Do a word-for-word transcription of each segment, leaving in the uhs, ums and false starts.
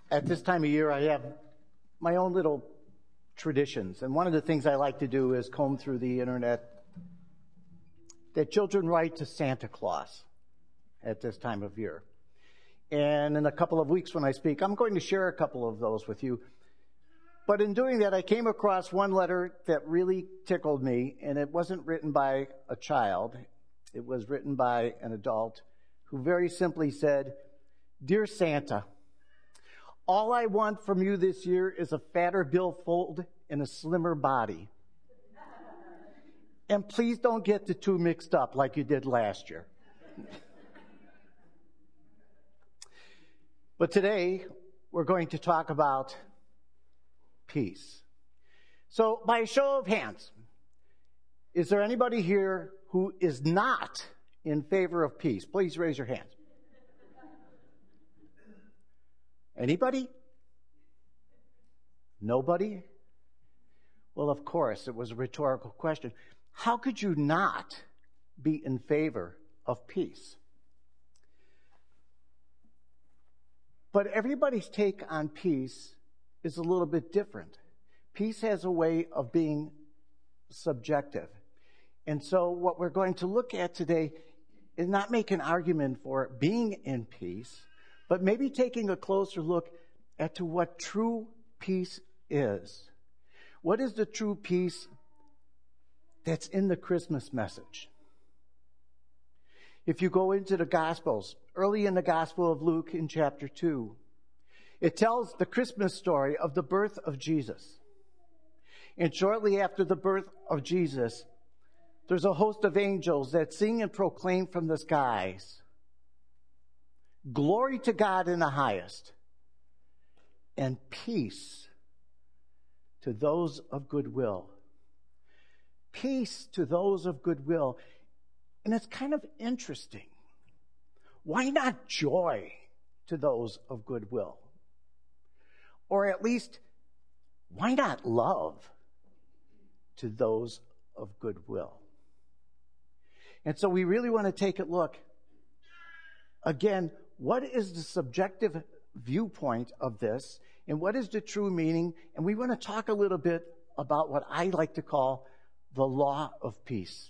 At this time of year, I have my own little traditions. And one of the things I like to do is comb through the internet that children write to Santa Claus at this time of year. And in a couple of weeks when I speak, I'm going to share a couple of those with you. But in doing that, I came across one letter that really tickled me, and it wasn't written by a child. It was written by an adult who very simply said, "Dear Santa, all I want from you this year is a fatter billfold and a slimmer body. And please don't get the two mixed up like you did last year." But today, we're going to talk about peace. So, by a show of hands, is there anybody here who is not in favor of peace? Please raise your hands. Anybody? Nobody? Well, of course, it was a rhetorical question. How could you not be in favor of peace? But everybody's take on peace is a little bit different. Peace has a way of being subjective. And so what we're going to look at today is not make an argument for being in peace, but maybe taking a closer look at to what true peace is. What is the true peace that's in the Christmas message? If you go into the Gospels, early in the Gospel of Luke in chapter two, it tells the Christmas story of the birth of Jesus. And shortly after the birth of Jesus, there's a host of angels that sing and proclaim from the skies, "Glory to God in the highest, and peace to those of good will." Peace to those of good will. And it's kind of interesting. Why not joy to those of good will? Or at least, why not love to those of good will? And so we really want to take a look. Again, what is the subjective viewpoint of this? And what is the true meaning? And we want to talk a little bit about what I like to call the law of peace.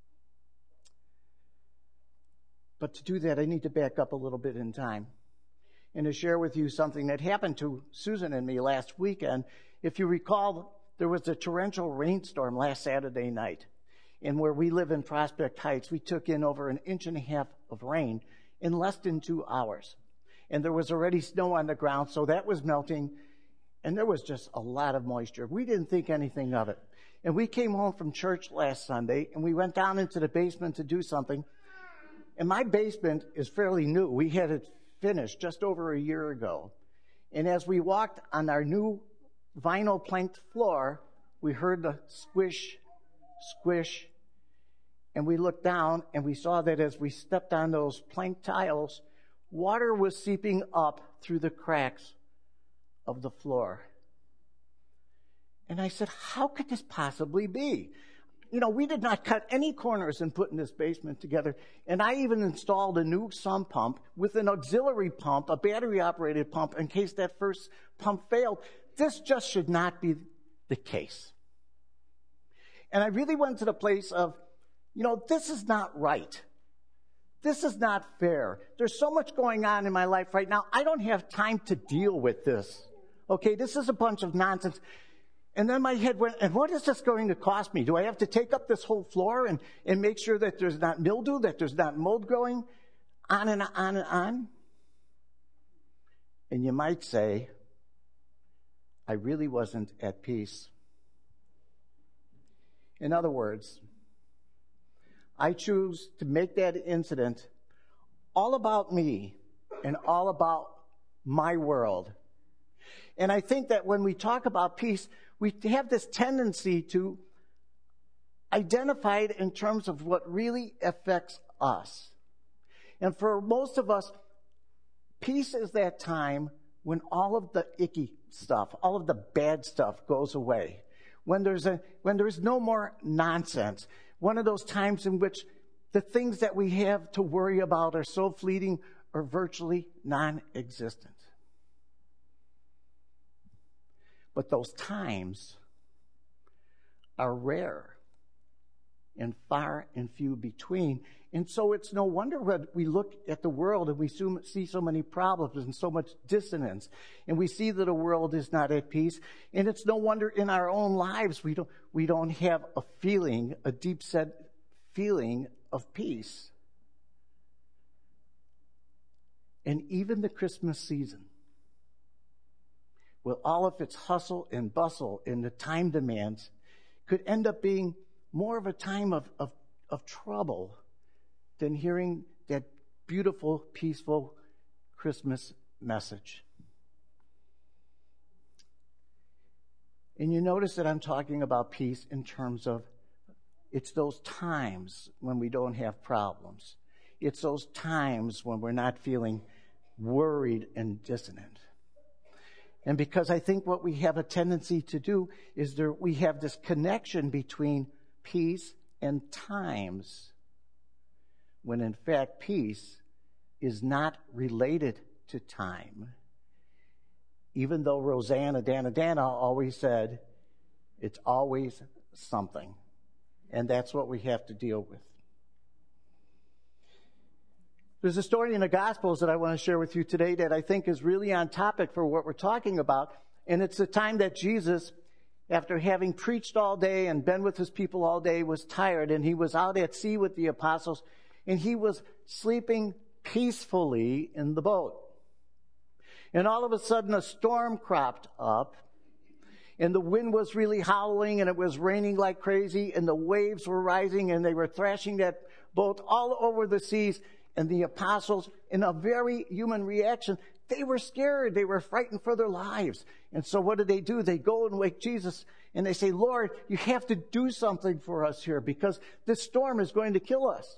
But to do that, I need to back up a little bit in time and to share with you something that happened to Susan and me last weekend. If you recall, there was a torrential rainstorm last Saturday night. And where we live in Prospect Heights, we took in over an inch and a half of rain in less than two hours. And there was already snow on the ground, so that was melting. And there was just a lot of moisture. We didn't think anything of it. And we came home from church last Sunday, and we went down into the basement to do something. And my basement is fairly new. We had it finished just over a year ago. And as we walked on our new vinyl planked floor, we heard the squish, squish. And we looked down and we saw that as we stepped on those plank tiles, water was seeping up through the cracks of the floor. And I said, how could this possibly be? You know, we did not cut any corners in putting this basement together. And I even installed a new sump pump with an auxiliary pump, a battery-operated pump, in case that first pump failed. This just should not be the case. And I really went to the place of, you know, this is not right. This is not fair. There's so much going on in my life right now. I don't have time to deal with this. Okay, this is a bunch of nonsense. And then my head went, and what is this going to cost me? Do I have to take up this whole floor and, and make sure that there's not mildew, that there's not mold growing? On and on and on. And you might say, I really wasn't at peace. In other words, I choose to make that incident all about me and all about my world. And I think that when we talk about peace, we have this tendency to identify it in terms of what really affects us. And for most of us, peace is that time when all of the icky stuff, all of the bad stuff goes away. When there's a, when there's no more nonsense. One of those times in which the things that we have to worry about are so fleeting or virtually non-existent. But those times are rare and far and few between. And so it's no wonder when we look at the world and we see so many problems and so much dissonance, and we see that the world is not at peace. And it's no wonder in our own lives we don't, we don't have a feeling, a deep-set feeling of peace. And even the Christmas season, with all of its hustle and bustle and the time demands, could end up being more of a time of, of, of trouble than hearing that beautiful, peaceful Christmas message. And you notice that I'm talking about peace in terms of it's those times when we don't have problems. It's those times when we're not feeling worried and dissonant. And because I think what we have a tendency to do is there, we have this connection between peace and times, when in fact peace is not related to time. Even though Rosanna Dana Dana always said, it's always something. And that's what we have to deal with. There's a story in the Gospels that I want to share with you today that I think is really on topic for what we're talking about. And it's the time that Jesus, after having preached all day and been with his people all day, was tired, and he was out at sea with the apostles, and he was sleeping peacefully in the boat. And all of a sudden a storm cropped up, and the wind was really howling, and it was raining like crazy, and the waves were rising, and they were thrashing that boat all over the seas. And the apostles, in a very human reaction, they were scared. They were frightened for their lives. And so what did they do? They go and wake Jesus, and they say, Lord, you have to do something for us here, because this storm is going to kill us.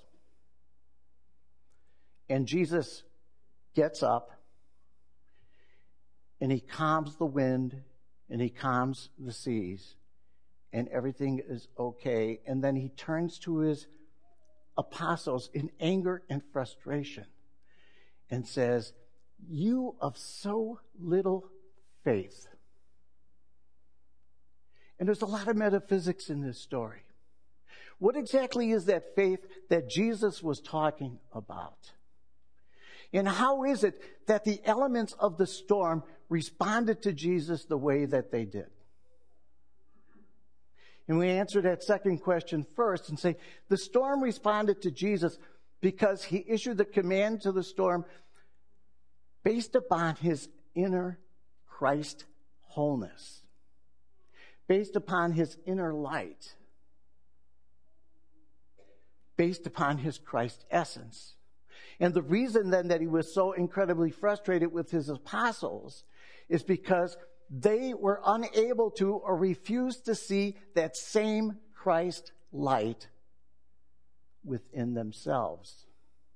And Jesus gets up, and he calms the wind, and he calms the seas, and everything is okay. And then he turns to his apostles in anger and frustration and says, you of so little faith. And there's a lot of metaphysics in this story. What exactly is that faith that Jesus was talking about? And how is it that the elements of the storm responded to Jesus the way that they did? And we answer that second question first and say, the storm responded to Jesus because he issued the command to the storm based upon his inner Christ wholeness, based upon his inner light, based upon his Christ essence. And the reason then that he was so incredibly frustrated with his apostles is because they were unable to or refused to see that same Christ light within themselves.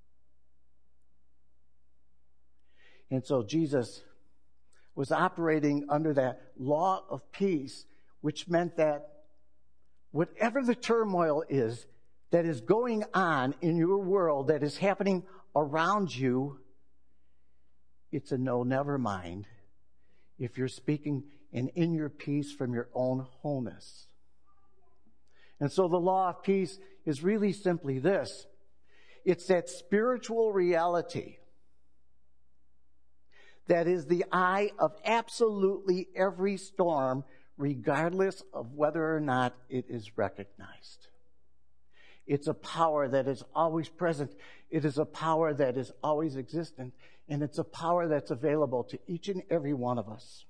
And so Jesus was operating under that law of peace, which meant that whatever the turmoil is that is going on in your world, that is happening around you, it's a no, never mind. If you're speaking and in your peace from your own wholeness. And so the law of peace is really simply this. It's that spiritual reality that is the eye of absolutely every storm, regardless of whether or not it is recognized. It's a power that is always present. It is a power that is always existent. And it's a power that's available to each and every one of us.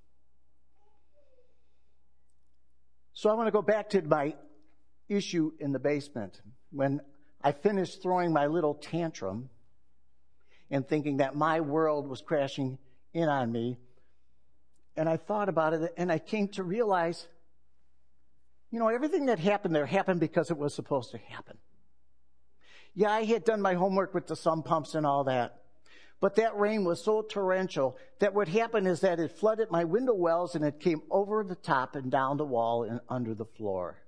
So I want to go back to my issue in the basement. When I finished throwing my little tantrum and thinking that my world was crashing in on me, and I thought about it, and I came to realize, you know, everything that happened there happened because it was supposed to happen. Yeah, I had done my homework with the sump pumps and all that. But that rain was so torrential that what happened is that it flooded my window wells, and it came over the top and down the wall and under the floor.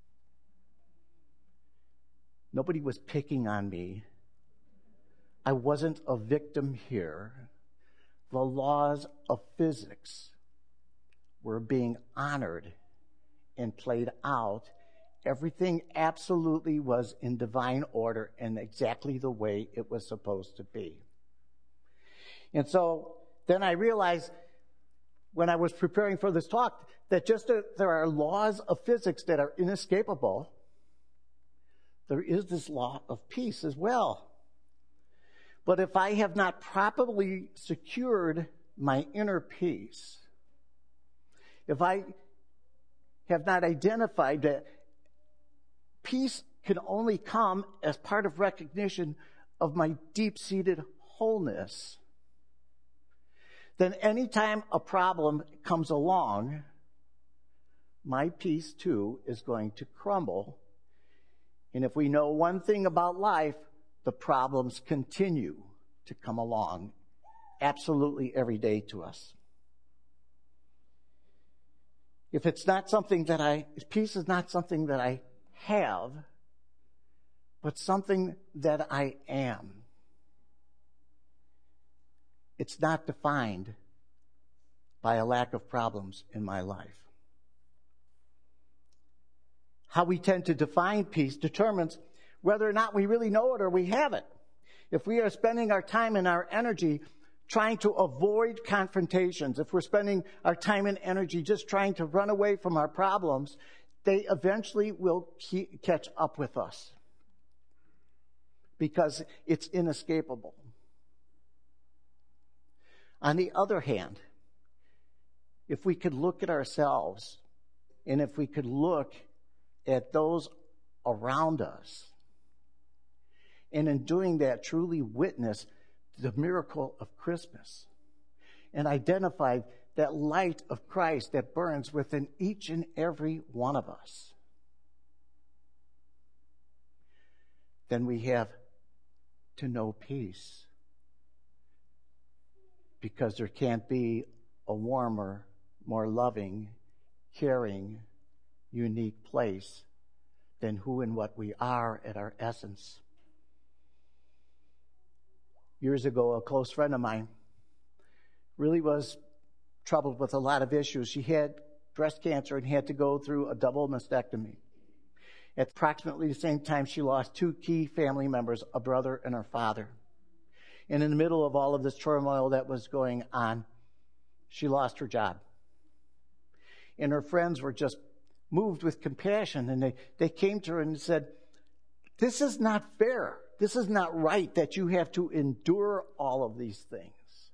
Nobody was picking on me. I wasn't a victim here. The laws of physics were being honored and played out. Everything absolutely was in divine order and exactly the way it was supposed to be. And so then I realized when I was preparing for this talk that just as there are laws of physics that are inescapable, there is this law of peace as well. But if I have not properly secured my inner peace, if I have not identified that peace can only come as part of recognition of my deep-seated wholeness, then anytime a problem comes along, my peace too is going to crumble. And if we know one thing about life, the problems continue to come along absolutely every day to us. If it's not something that I, peace is not something that I have, but something that I am. It's not defined by a lack of problems in my life. How we tend to define peace determines whether or not we really know it or we have it. If we are spending our time and our energy trying to avoid confrontations, if we're spending our time and energy just trying to run away from our problems, they eventually will keep, catch up with us because it's inescapable. On the other hand, if we could look at ourselves and if we could look at those around us, and in doing that truly witness the miracle of Christmas and identify that light of Christ that burns within each and every one of us, then we have to know peace. Because there can't be a warmer, more loving, caring, unique place than who and what we are at our essence. Years ago, a close friend of mine really was troubled with a lot of issues. She had breast cancer and had to go through a double mastectomy. At approximately the same time, she lost two key family members, a brother and her father. And in the middle of all of this turmoil that was going on, she lost her job. And her friends were just moved with compassion, and they, they came to her and said, "This is not fair. This is not right that you have to endure all of these things."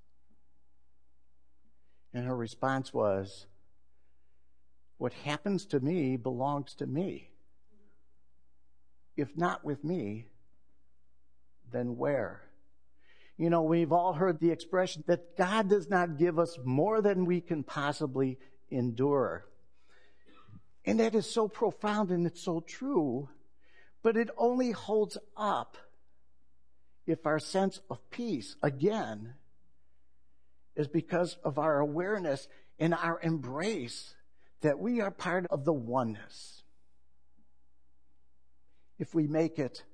And her response was, "What happens to me belongs to me. If not with me, then where?" You know, we've all heard the expression that God does not give us more than we can possibly endure. And that is so profound and it's so true, but it only holds up if our sense of peace, again, is because of our awareness and our embrace that we are part of the oneness. If we make it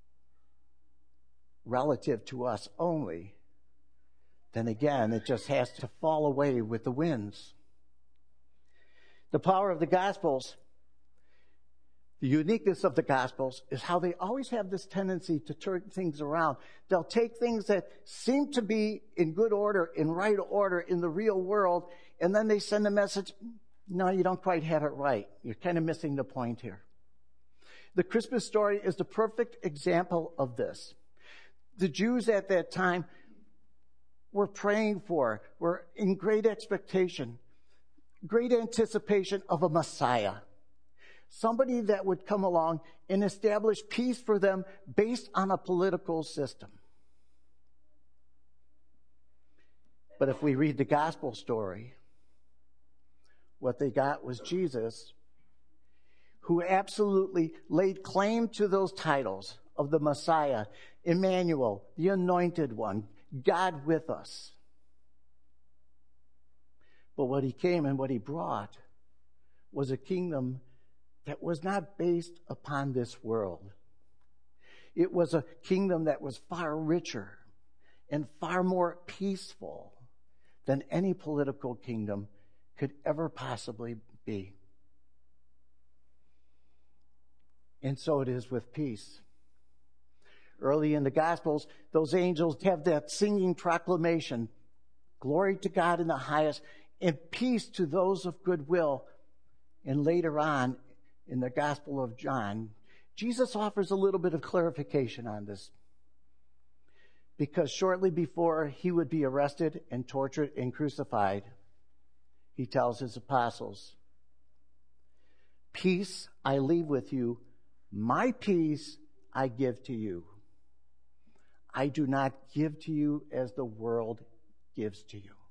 relative to us only, then again, it just has to fall away with the winds. The power of the Gospels, the uniqueness of the Gospels, is how they always have this tendency to turn things around. They'll take things that seem to be in good order, in right order, in the real world, and then they send a message, "No, you don't quite have it right. You're kind of missing the point here." The Christmas story is the perfect example of this. The Jews at that time were praying for, were in great expectation, great anticipation of a Messiah. Somebody that would come along and establish peace for them based on a political system. But if we read the gospel story, what they got was Jesus, who absolutely laid claim to those titles of the Messiah, Emmanuel, the Anointed One, God with us. But what he came and what he brought was a kingdom that was not based upon this world. It was a kingdom that was far richer and far more peaceful than any political kingdom could ever possibly be. And so it is with peace. Early in the Gospels, those angels have that singing proclamation, glory to God in the highest, and peace to those of good will. And later on, in the Gospel of John, Jesus offers a little bit of clarification on this. Because shortly before he would be arrested and tortured and crucified, he tells his apostles, peace I leave with you, my peace I give to you. I do not give to you as the world gives to you.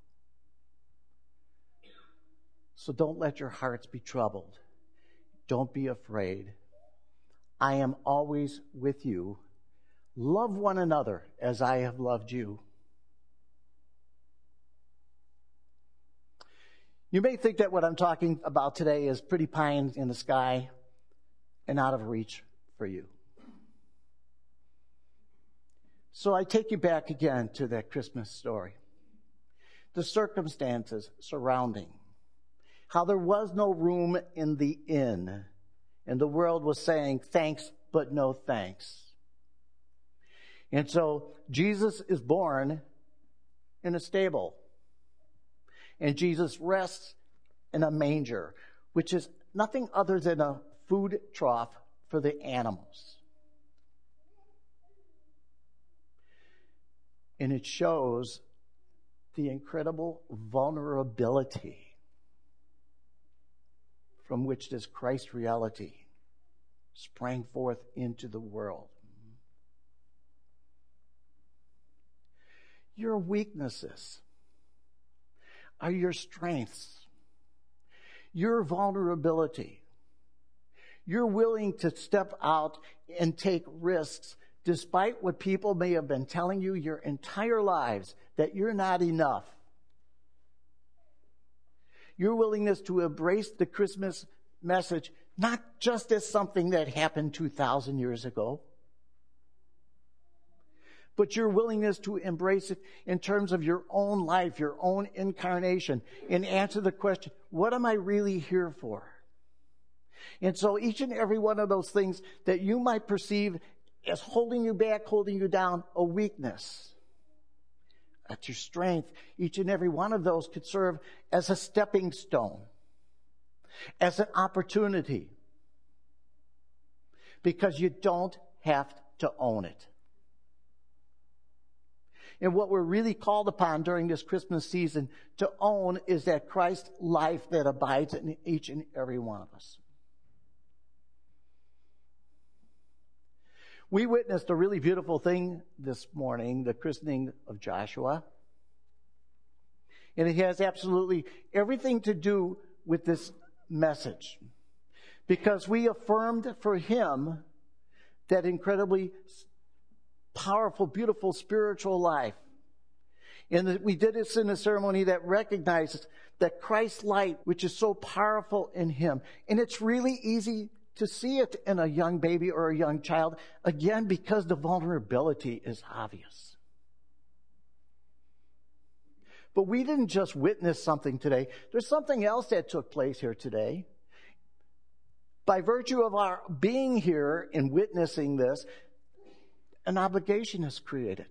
So don't let your hearts be troubled. Don't be afraid. I am always with you. Love one another as I have loved you. You may think that what I'm talking about today is pretty pie in the sky and out of reach for you. So I take you back again to that Christmas story. The circumstances surrounding. How there was no room in the inn. And the world was saying, thanks, but no thanks. And so Jesus is born in a stable. And Jesus rests in a manger, which is nothing other than a food trough for the animals. And it shows the incredible vulnerability from which this Christ reality sprang forth into the world. Your weaknesses are your strengths. Your vulnerability. You're willing to step out and take risks despite what people may have been telling you your entire lives, that you're not enough. Your willingness to embrace the Christmas message, not just as something that happened two thousand years ago, but your willingness to embrace it in terms of your own life, your own incarnation, and answer the question, what am I really here for? And so each and every one of those things that you might perceive as holding you back, holding you down, a weakness, that's your strength. Each and every one of those could serve as a stepping stone, as an opportunity, because you don't have to own it. And what we're really called upon during this Christmas season to own is that Christ life that abides in each and every one of us. We witnessed a really beautiful thing this morning, the christening of Joshua. And it has absolutely everything to do with this message. Because we affirmed for him that incredibly powerful, beautiful spiritual life. And we did this in a ceremony that recognizes that Christ's light, which is so powerful in him. And it's really easy to see it in a young baby or a young child, again, because the vulnerability is obvious. But we didn't just witness something today. There's something else that took place here today. By virtue of our being here and witnessing this, an obligation is created.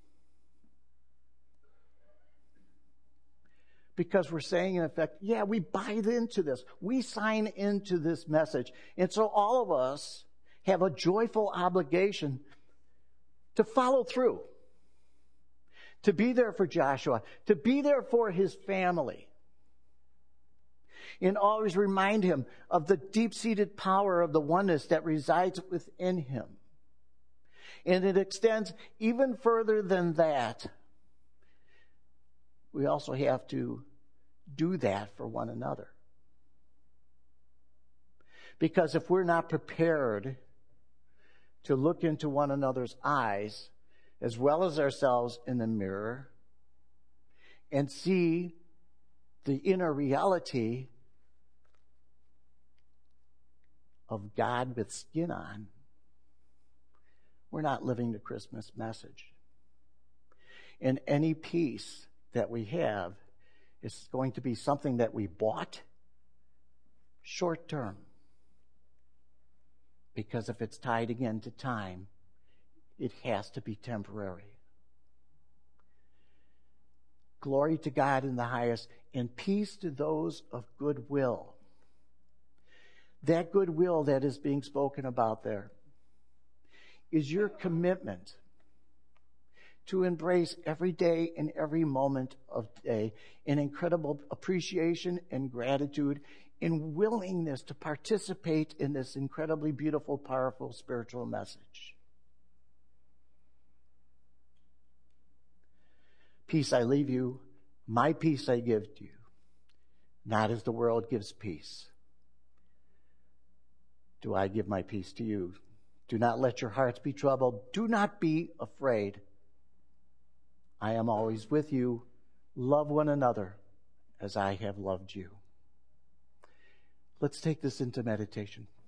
Because we're saying, in effect, yeah, we buy into this. We sign into this message. And so all of us have a joyful obligation to follow through, to be there for Joshua, to be there for his family, and always remind him of the deep-seated power of the oneness that resides within him. And it extends even further than that. We also have to do that for one another. Because if we're not prepared to look into one another's eyes, as well as ourselves in the mirror, and see the inner reality of God with skin on, we're not living the Christmas message. And any peace that we have It's going to be something that we bought short term. Because if it's tied again to time, it has to be temporary. Glory to God in the highest, and peace to those of good will. That goodwill that is being spoken about there is your commitment to embrace every day and every moment of the day in incredible appreciation and gratitude and willingness to participate in this incredibly beautiful, powerful spiritual message. Peace I leave you, my peace I give to you, not as the world gives peace. Do I give my peace to you? Do not let your hearts be troubled. Do not be afraid. I am always with you. Love one another as I have loved you. Let's take this into meditation.